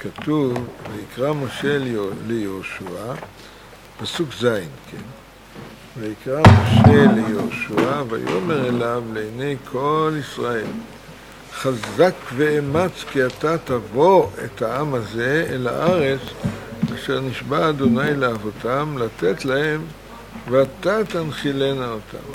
כתוב, ויקרא משה ליהושע, פסוק ז', כן? ויקרא משה ליהושע, ויאמר אליו לעיני כל ישראל, חזק ואמץ כי אתה תבוא את העם הזה אל הארץ, אשר נשבע אדוני לאבותם, לתת להם, ואתה תנחילנה אותם.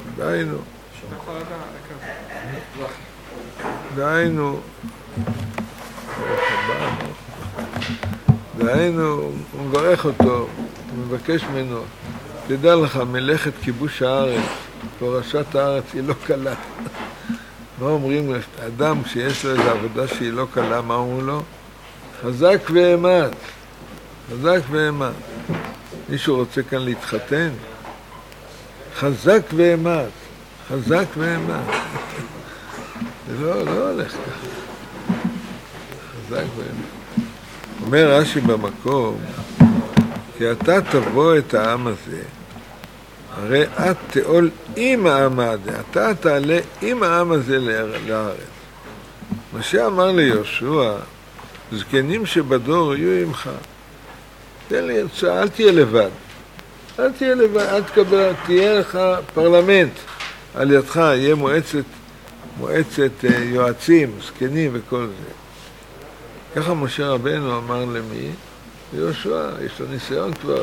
דהיינו, הוא מברך אותו, הוא מבקש ממנו, תדע לך, מלאכת כיבוש הארץ, פרשת הארץ היא לא קלה. מה אומרים לאדם שיש לו איזו עבודה שהיא לא קלה, מה אומרים לו? חזק ואמץ, חזק ואמץ. מישהו רוצה כאן להתחתן? חזק ואמץ, חזק ואמץ. זה לא הולך ככה. חזק ואמץ. אומר רש"י במקום, כי אתה תבוא את העם הזה, הרי את תעול עם העם הזה, אתה תעלה עם העם הזה לארץ. משה אמר ליהושע, זקנים שבדור יהיו עמך. תן לי הצעה, אל תהיה לבד. אל תהיה לבד, אל תקבל, תהיה לך פרלמנט. על ידך יהיה מועצת יועצים, זקנים וכל זה. ככה משה רבנו אמר למי? ליהושע, יש לו ניסיון כבר.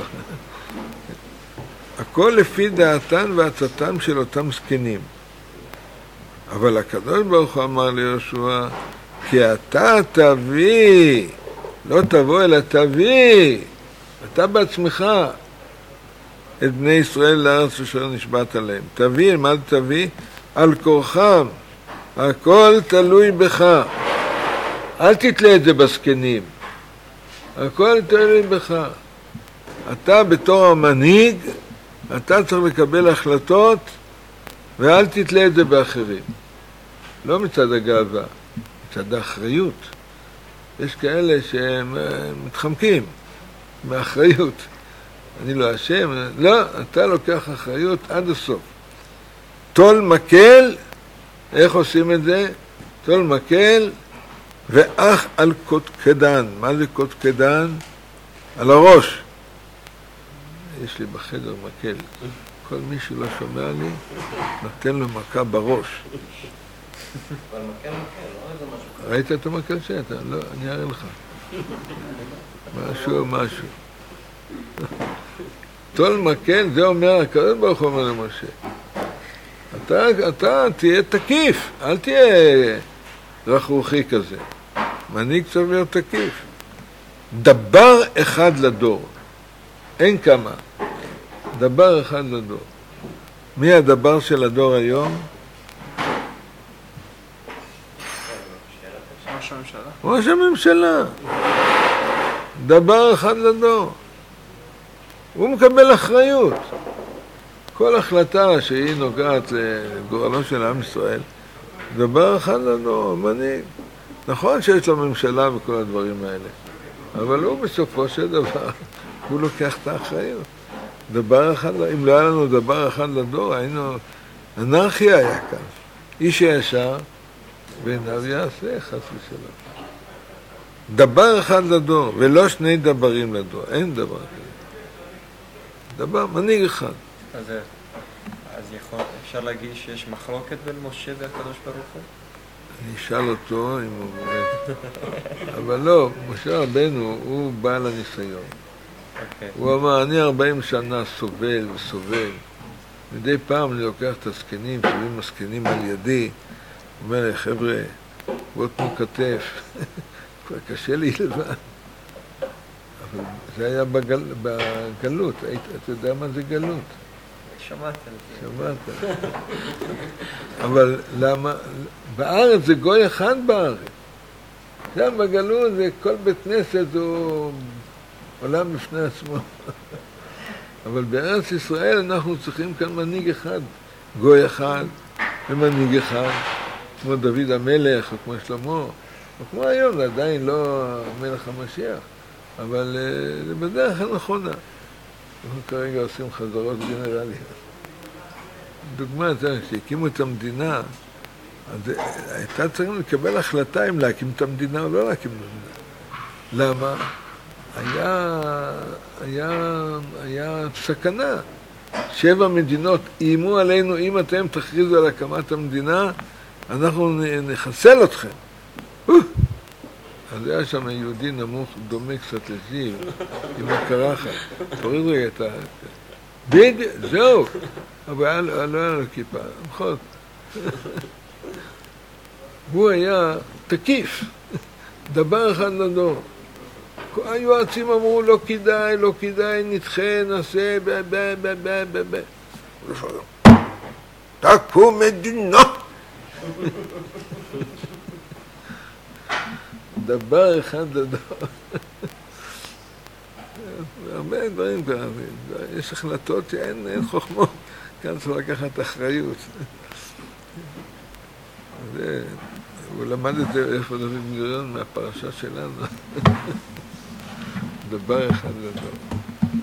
הכל לפי דעתן ועצתן של אותם זקנים. אבל הקדוש ברוך הוא אמר ליהושע, כי אתה תביא, לא תבוא אלא תביא, אתה בעצמך את בני ישראל לארץ אשר נשבעת עליהם. תביא, מה תביא? על כורחם, הכל תלוי בך. אל תתלה את זה בזקנים. הכל תלוי בך. אתה בתור המנהיג, אתה צריך לקבל החלטות, ואל תתלה את זה באחרים. לא מצד הגאווה, מצד האחריות. יש כאלה שהם מתחמקים מאחריות. אני לא אשם, לא, אתה לוקח אחריות עד הסוף. תול מקל, איך עושים את זה? תול מקל, ואח על קודקדן. מה זה קודקדן? על הראש. יש לי בחדר מקל. כל מי שלא שומע לי, נותן לו מכה בראש. אבל מקל, לא איזה משהו. ראית את המקל שאתה? לא, אני אראה לך. משהו. תול מקל, זה אומר, הקדוש ברוך הוא אומר למשה. אתה תהיה תקיף, אל תהיה רכרוכי כזה. מנהיג צריך להיות תקיף. דבר אחד לדור. אין כמה. דבר אחד לדור. מי הדבר של הדור היום? ראש הממשלה. דבר אחד לדור. הוא מקבל אחריות. כל החלטה שהיא נוגעת לגורלו של עם ישראל, דבר אחד לדור, מנהיג. נכון שיש לו ממשלה וכל הדברים האלה, אבל הוא בסופו של דבר, הוא לוקח את האחריות. דבר אחד, אם לא היה לנו דבר אחד לדור, היינו, אנרכיה היה כאן. איש הישר, בעיניו יעשה, חס ושלום. דבר אחד לדור, ולא שני דברים לדור, אין דבר כזה. דבר, מנהיג אחד. אז אפשר להגיד שיש מחלוקת בין משה והקדוש ברוך הוא? אני אשאל אותו אם הוא באמת. אבל לא, משה רבנו הוא בעל הניסיון. הוא אמר, אני 40 שנה סובל וסובל. מדי פעם אני לוקח את הזקנים, שבים הזקנים על ידי. הוא אומר לי, חבר'ה, בוא תנו כתף. כבר קשה לי לבד. אבל זה היה בגלות. אתה יודע מה זה גלות? שמעת. אבל למה? בארץ זה גוי אחד בארץ. שם בגלות זה כל בית כנסת הוא עולם בפני עצמו. אבל בארץ ישראל אנחנו צריכים כאן מנהיג אחד. גוי אחד ומנהיג אחד. כמו דוד המלך או כמו שלמה. או כמו היום, זה עדיין לא המלך המשיח. אבל זה בדרך הנכונה. אנחנו כרגע עושים חזרות גנרליות. דוגמה, שהקימו את המדינה, אז הייתה צריכים לקבל החלטה אם להקים את המדינה או לא להקים את המדינה. למה? היה סכנה. 7 מדינות איימו עלינו, אם אתם תכריזו על הקמת המדינה, אנחנו נחסל אתכם. אז היה שם יהודי נמוך, דומה קצת לזיו, עם הקרחת. תוריד רגע את ה... בדיוק, זהו. אבל לא היה לו כיפה, נכון. הוא היה תקיף, דבר אחד לדור. היועצים אמרו, לא כדאי, נדחה, נעשה, תקום מדינות! דבר אחד לדור. הרבה דברים כאלה, יש החלטות שאין חוכמות, כאן צריך לקחת אחריות. הוא למד את זה איפה דוד בן-גוריון מהפרשה שלנו. דבר אחד לדור.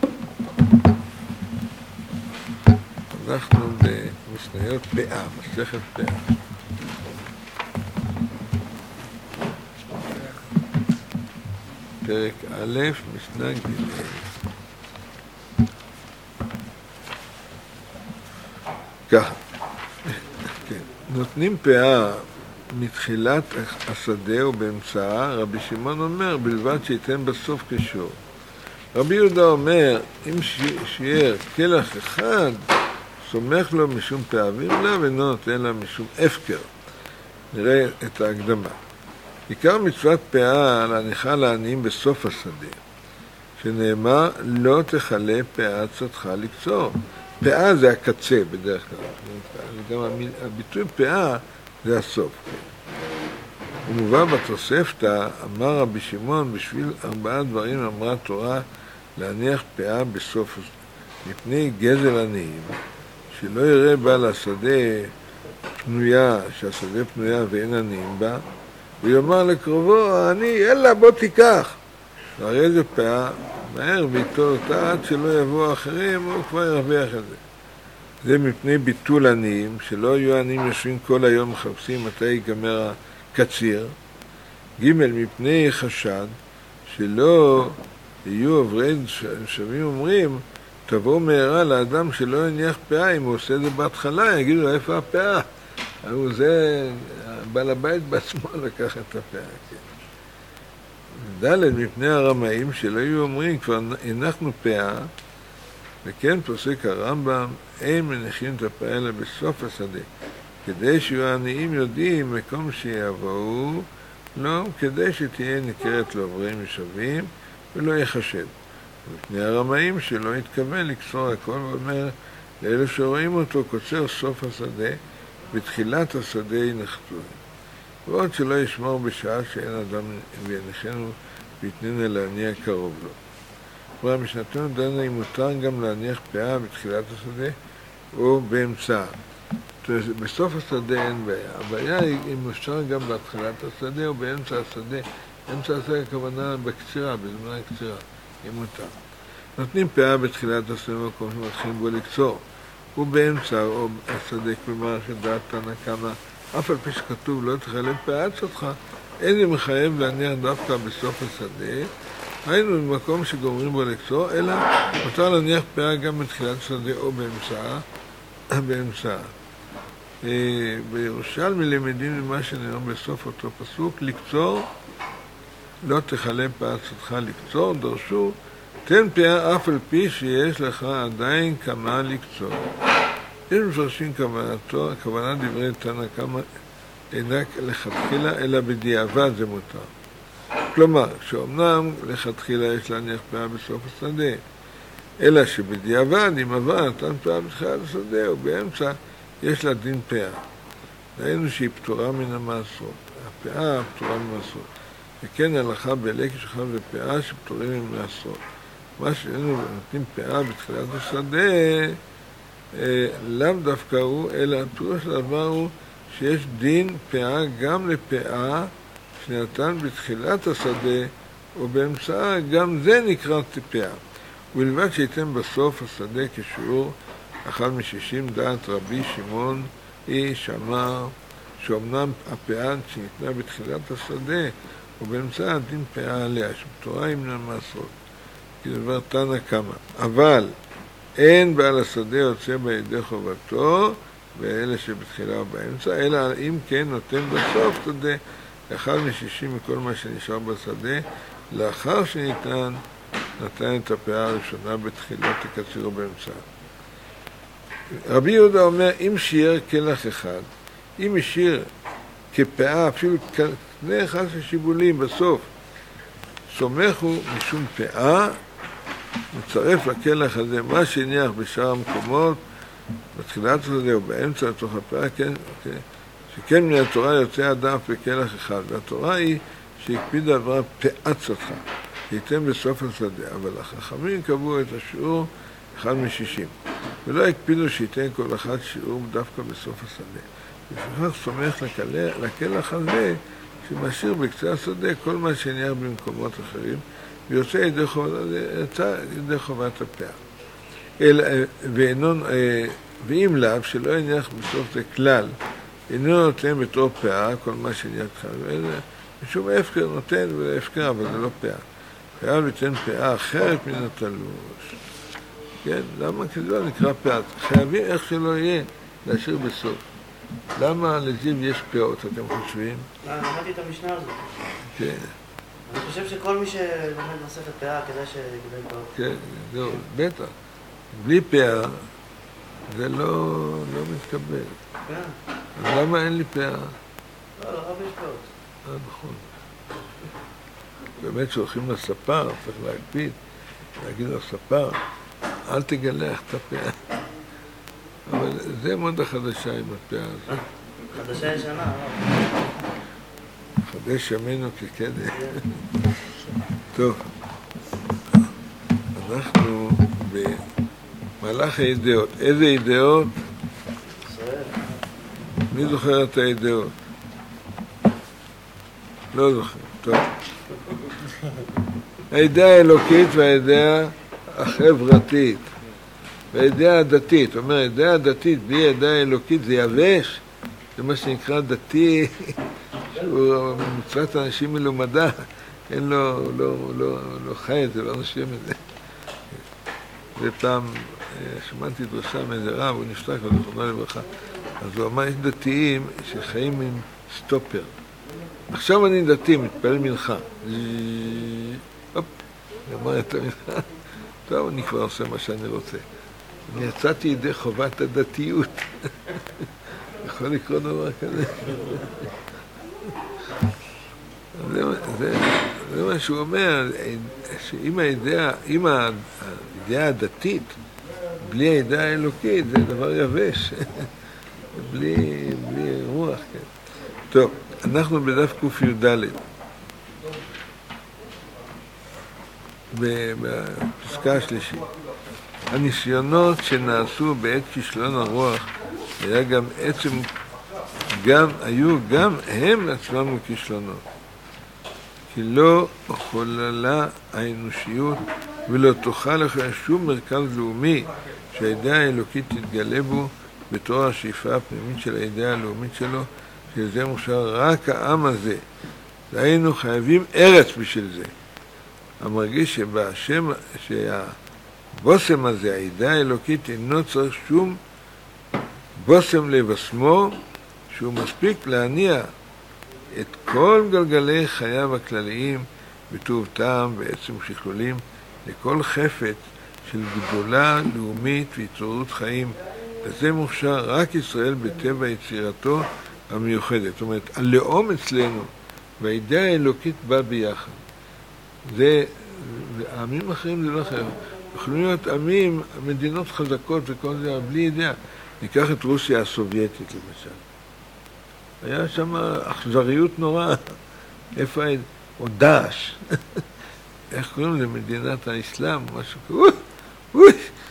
אנחנו במשניות פאה, מסכת פאה. פרק א', משנה ג'. ככה, נותנים פאה מתחילת השדה ובאמצעה, רבי שמעון אומר, בלבד שייתן בסוף כשור. רבי יהודה אומר, אם שיער כלח אחד, סומך לו משום פאה וירלה, ואינו נותן לה משום הפקר. נראה את ההקדמה. עיקר מצוות פאה להניחה לעניים בסוף השדה, שנאמר, לא תחלה פאה עצתך לקצור. פאה זה הקצה בדרך כלל, גם הביטוי פאה זה הסוף. ומובא בתוספתא, אמר רבי שמעון, בשביל 4 דברים אמרה תורה להניח פאה בסוף, מפני גזל עניים, שלא יראה בעל השדה פנויה, שהשדה פנויה ואין עניים בה, ויאמר לקרובו, העני, אלא בוא תיקח. והרי זה פאה, מהר ויטול אותה עד שלא יבואו אחרים, הוא כבר ירוויח את זה. זה מפני ביטול עניים, שלא יהיו עניים יושבים כל היום מחפשים מתי ייגמר הקציר. ג' מפני חשד, שלא יהיו עוברי שווים אומרים, תבוא מהרה לאדם שלא יניח פאה, אם הוא עושה את זה בהתחלה, יגידו, איפה הפאה? אבל זה, בעל הבית בעצמו לקח את הפאה. ד' מפני הרמאים, שלא יהיו אומרים, כבר הנחנו פאה, וכן פוסק הרמב"ם, אין מניחים את הפאה אלא בסוף השדה, כדי שיהיו העניים יודעים מקום שיבואו, לא, כדי שתהיה ניכרת לעוברים משווים ולא יחשד. מפני הרמאים שלא יתכוון לקצור הכל, ואומר לאלה שרואים אותו קוצר סוף השדה, בתחילת השדה ינחתו. ועוד שלא ישמור בשעה שאין אדם ויניחנו ויתננה להניע קרוב לו. כבר משנתנו דנה אם מותר גם להניח פאה בתחילת השדה או באמצעה. בסוף השדה אין בעיה. הבעיה היא אם אפשר גם בתחילת השדה או באמצע השדה. אמצע השדה הכוונה בקצירה, בזמן הקצירה, אם מותר. נותנים פאה בתחילת השדה במקום שמתחילים בו לקצור. ובאמצע או השדה, כלומר שדעת תנא קמא, אף על פי שכתוב לא תחלה פאה עצתך, אין לי מחייב להניח דווקא בסוף השדה, היינו במקום שגומרים בו לקצור, אלא מותר להניח פאה גם בתחילת השדה או באמצעה. בירושלמי למדים למה שנראה בסוף אותו פסוק, לקצור, לא תחלה פאה עצתך לקצור, דרשו, תן פאה אף על פי שיש לך עדיין כמה לקצור. יש מפרשים כוונתו, הכוונה דברי תנא קמא אינה לכתחילה, אלא בדיעבד זה מותר. כלומר, שאומנם לכתחילה יש להניח פאה בסוף השדה, אלא שבדיעבד, אם עבר, נתן פאה בתחילת השדה או באמצע, יש לה דין פאה. ראינו שהיא פטורה מן המעשרות. הפאה פטורה מן המעשרות. וכן הלכה בלקש אחד ופאה שפטורים מן המעשרות. מה שאיננו נותנים פאה בתחילת השדה, לאו דווקא הוא, אלא הפירוש הדבר הוא שיש דין פאה גם לפאה שנתן בתחילת השדה או באמצעה, גם זה נקרא פאה. ובלבד שייתן בסוף השדה כשיעור 1/60 דעת רבי שמעון איש אמר שאומנם הפאה שניתנה בתחילת השדה ובאמצע הדין פאה עליה, שבתורה היא מן המעשרות, כי דבר תנא קמא. אבל אין בעל השדה יוצא בידי חובתו, ואלה שבתחילה ובאמצע, אלא אם כן נותן בסוף שדה, אחד מ-60 מכל מה שנשאר בשדה, לאחר שניתן, נתן את הפאה הראשונה בתחילה, תקצירו באמצע. רבי יהודה אומר, אם שיער כלח אחד, אם השאיר כפאה, אפילו קנה אחד של שיבולים בסוף, סומך הוא משום פאה, מצרף לכלח הזה מה שהניח בשאר המקומות, בתחילת השדה או באמצע לתוך הפאה, כן, שכן מן התורה יוצא הדף בכלח אחד, והתורה היא שהקפידה דבר פאת סתך, שייתן בסוף השדה, אבל החכמים קבעו את השיעור 1 מ-60, ולא הקפידו שייתן כל אחד שיעור דווקא בסוף השדה. לפיכך סומך לכלח הזה שמשאיר בקצה השדה כל מה שהניח במקומות אחרים, ויוצא ידי חובת הפאה. ואם לאו שלא יניח בסוף זה כלל, אינו נותן בתור פאה כל מה שהניח כלל, משום הפקר נותן והפקר, אבל זה לא פאה. חייב ליתן פאה אחרת מן התלוש. כן? למה? כי זה לא נקרא פאה. חייבים איך שלא יהיה להשאיר בסוף. למה לזיו יש פאות, אתם חושבים? למדתי את המשנה הזאת. כן. אני חושב שכל מי שלומד מסכת פאה כדאי שיגדל פאות. כן, זהו, בטח. בלי פאה זה לא מתקבל. כן. אז למה אין לי פאה? לא, לרב יש פאות. נכון. באמת שהולכים לספר, צריך להקפיד, להגיד לספר, אל תגלח את הפאה. אבל זה מאוד החדשה עם הפאה הזאת. חדשה ישנה, חדש ימינו כקדם. טוב, אנחנו במהלך הידיעות. איזה ידיעות? ישראל. מי זוכר את הידיעות? לא זוכר, טוב. הידיעה האלוקית והידיעה החברתית. והידיעה הדתית, אומר, הידיעה הדתית בלי הידיעה האלוקית זה יבש, זה מה שנקרא דתי, שהוא מצוות אנשים מלומדה, אין לו, לא חי את זה, לא נשאיר את זה. ופעם שמעתי דרשה מאיזה רב, הוא נפתח לזכרונו לברכה, אז הוא אמר, יש דתיים שחיים עם סטופר. עכשיו אני דתי, מתפלל מנחה. הופ, אמר את המנחה, טוב, אני כבר עושה מה שאני רוצה. אני יצאתי ידי חובת הדתיות. יכול לקרות דבר כזה. זה מה שהוא אומר, שאם הידיעה הדתית, בלי הידיעה האלוקית, זה דבר יבש. בלי רוח, כן. טוב, אנחנו בדף ק"ד. בפסקה השלישית. הניסיונות שנעשו בעת כישלון הרוח היו גם הם עצמם כישלונות. כי לא חוללה האנושיות ולא תוכל לך שום מרכז לאומי שהידיעה האלוקית תתגלה בו בתור השאיפה הפנימית של הידיעה הלאומית שלו, שזה מושר רק העם הזה. היינו חייבים ארץ בשביל זה. המרגיש שהבוסם הזה, הידיעה האלוקית, אינו צריך שום בוסם לבשמו, שהוא מספיק להניע את כל גלגלי חייו הכלליים בטוב טעם ועצם שכלולים לכל חפץ של גדולה לאומית והתעוררות חיים. וזה מוכשר רק ישראל בטבע יצירתו המיוחדת. זאת אומרת, הלאום אצלנו והידיעה האלוקית בא ביחד. העמים אחרים זה לא אחר. יכולים להיות עמים, מדינות חזקות וכל זה, בלי ידיעה. ניקח את רוסיה הסובייטית למשל. היה שם אכזריות נוראה. איפה היה? או דאעש. איך קוראים לזה? מדינת האסלאם, משהו כזה.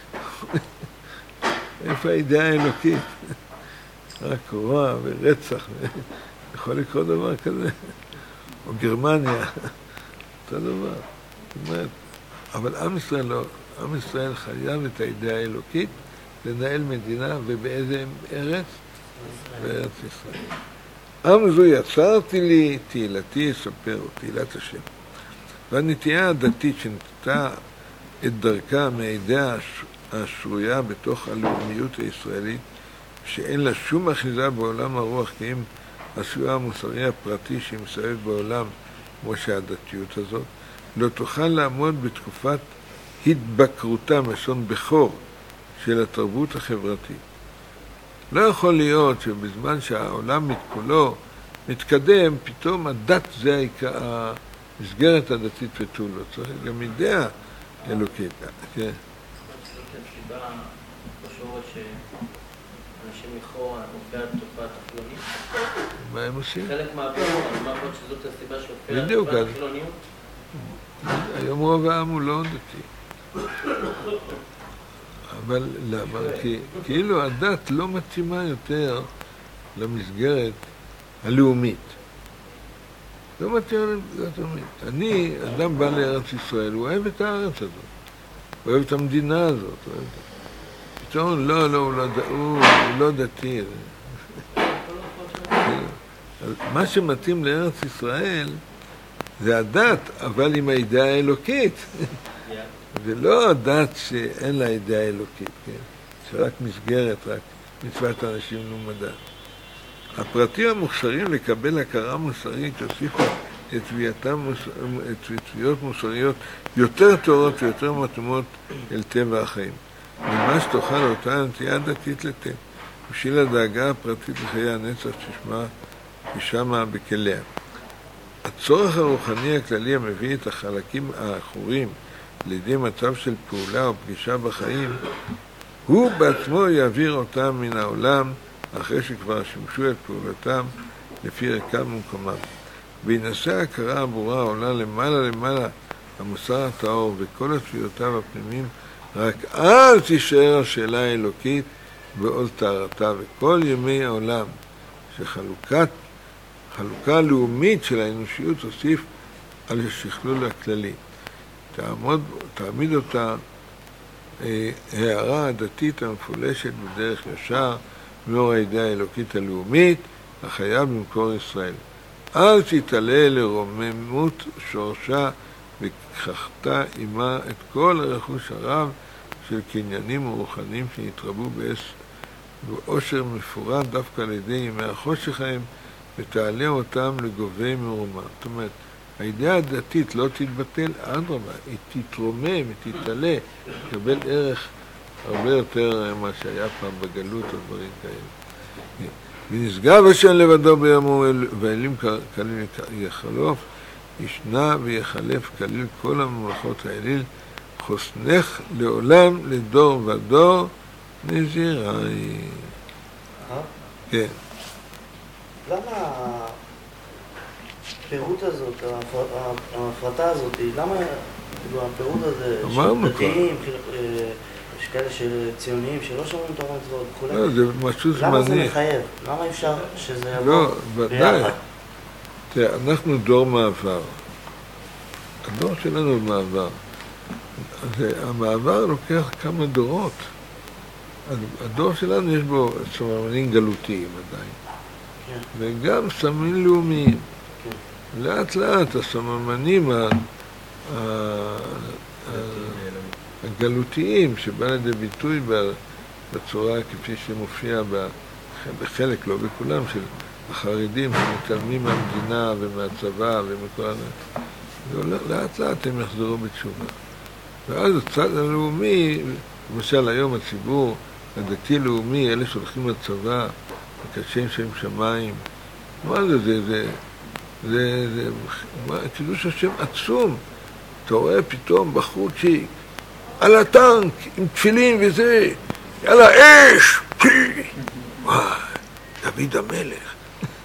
איפה הידיעה האלוקית? רק רוע ורצח. יכול לקרות דבר כזה. או גרמניה. אותו דבר. זאת אומרת, אבל עם ישראל לא. עם ישראל חייב את הידיעה האלוקית לנהל מדינה, ובאיזה ארץ? בארץ ישראל. עם זו יצרתי לי, תהילתי יספר, תהילת השם. והנטייה הדתית שנטתה את דרכה מהידיעה השרויה בתוך הלאומיות הישראלית, שאין לה שום אחיזה בעולם הרוח, כי אם הסיוע המוסרי הפרטי שהיא מסיימת בעולם, כמו שהדתיות הזאת, לא תוכל לעמוד בתקופת התבקרותה, משון בכור, של התרבות החברתית. לא יכול להיות שבזמן שהעולם כולו מתקדם, פתאום הדת זה המסגרת הדתית ותו לא. צריך גם אידאה אלוקית. כן. זאת הסיבה בשורש שאנשים לכאורה מופיעה תופעת החילוניות? מה הם עושים? חלק מהבירור, אני אומר שזאת הסיבה שהופיעה בדיוק, תופעת החילוניות? היום רוב העם הוא לא דתי. אבל למה? כי כאילו הדת לא מתאימה יותר למסגרת הלאומית. לא מתאימה למסגרת הלאומית. אני, אדם בא לארץ ישראל, הוא אוהב את הארץ הזאת. הוא אוהב את המדינה הזאת. פתאום, לא, הוא לא דתי. מה שמתאים לארץ ישראל זה הדת, אבל עם האידאה האלוקית. ולא הדת שאין לה אידאה אלוקית, כן? שרק מסגרת, רק מצוות אנשים נומדה. הפרטים המוכשרים לקבל הכרה מוסרית הוסיפו את תביעות מוסריות יותר טובות ויותר מתאימות אל טבע החיים. ממה שתוכל אותה נטייה דתית לתת, בשביל הדאגה הפרטית לחיי הנצח ששמה ושמה בכליה. הצורך הרוחני הכללי המביא את החלקים האחורים לידי מצב של פעולה או פגישה בחיים, הוא בעצמו יעביר אותם מן העולם אחרי שכבר שימשו את פעולתם לפי ערכם ומקומם. בהינשא ההכרה הברורה עולה למעלה המוסר הטהור וכל התביעותיו הפנימיים, רק אז תישאר השאלה האלוקית ועול טהרתה, וכל ימי העולם שחלוקה לאומית של האנושיות תוסיף על השכלול הכללי. תעמיד אותה הערה הדתית המפולשת בדרך ישר מאור הידיעה האלוקית הלאומית החיה במקור ישראל. אל תתעלה לרוממות שורשה וכחתה עמה את כל הרכוש הרב של קניינים ורוחנים שנתרבו באושר מפורט דווקא על ידי ימי החושך ההם, ותעלה אותם לגובי מרומה. זאת אומרת, האידאה הדתית לא תתבטל, אדרבה, היא תתרומם, היא תתעלה, תקבל ערך הרבה יותר ממה שהיה פעם בגלות או דברים כאלה. ונשגב השם לבדו בימו ואלים כליל יחלוף, ישנה ויחלף כליל כל הממלכות האליל, חוסנך לעולם לדור ודור נזירי. כן. למה הפירוט הזאת, ההפרטה הזאת, למה הפירוט הזה, דתיים, יש כאלה ציוניים שלא שומעים תורה מצוות וכו', לא, זה משהו זמני. למה זה מחייב? למה אפשר שזה יבוא לא, ודאי. ביחד? תראה, אנחנו דור מעבר. הדור שלנו מעבר. המעבר לוקח כמה דורות. הדור שלנו יש בו סממנים גלותיים עדיין. וגם סממנים לאומיים. לאט לאט הסממנים הגלותיים שבא לידי ביטוי בצורה כפי שמופיע בחלק, לא בכולם, של החרדים שמתעלמים מהמדינה ומהצבא ומכל לאט לאט הם יחזרו בתשובה. ואז הצד הלאומי, למשל היום הציבור הדתי-לאומי, אלה שהולכים לצבא, מקדשים שם שמיים, מה זה קידוש השם עצום. אתה רואה פתאום בחורצ'יק על הטנק עם תפילין וזה, יאללה אש, וואי, דוד המלך.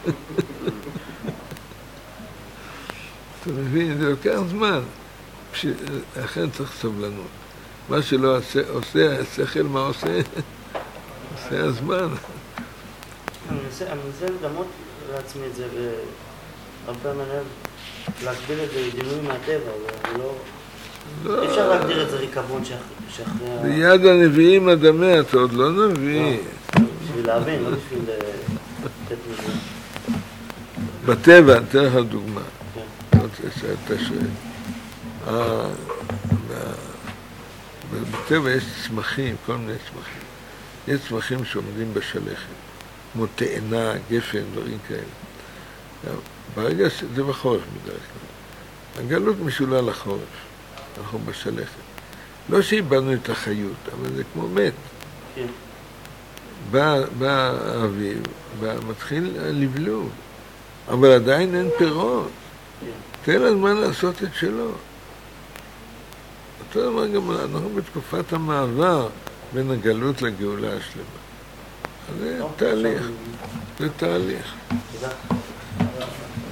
אתה מבין, זה לוקח זמן, לכן צריך סבלנות. מה שלא עושה, השכל מה עושה? עושה הזמן. אני מנסה לדמות לעצמי את זה, והרבה מנהל להגביל את זה דימוי מהטבע, אבל אי אפשר להגדיר את זה ריקבון שאחרי... ביד הנביאים הדמה, אתה עוד לא נביא. בשביל להבין, לא בשביל לתת מזה. בטבע, אני אתן לך דוגמה. כן. אתה שואל. בטבע יש צמחים, כל מיני צמחים. יש צמחים שעומדים בשלכת, כמו תאנה, גפן, דברים כאלה. ברגע שזה בחורף בדרך כלל. הגלות משולה לחורף, אנחנו בשלכת. לא שאיבדנו את החיות, אבל זה כמו מת. כן. בא האביב, מתחיל לבלוב, אבל עדיין אין פירות. תן לזמן לעשות את שלו. אותו דבר גם אנחנו בתקופת המעבר בין הגלות לגאולה השלמה. זה תהליך. זה תהליך. תודה.